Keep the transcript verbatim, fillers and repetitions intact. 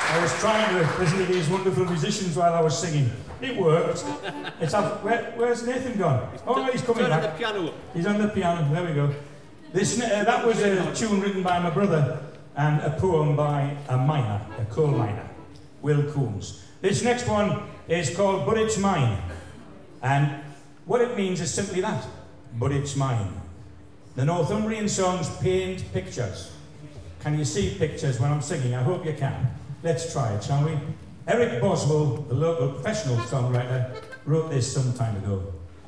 I was trying to listen to these wonderful musicians while I was singing. It worked. It's up. Where, where's Nathan gone? Oh, he's coming Turn back. the piano up. He's on the piano. There we go. This, uh, that was a tune written by my brother and a poem by a miner, a coal miner, Will Coombs. This next one is called But It's Mine. And what it means is simply that. But it's mine. The Northumbrian songs paint pictures. Can you see pictures when I'm singing? I hope you can. Let's try it, shall we? Eric Boswell, the local professional songwriter, wrote this some time ago.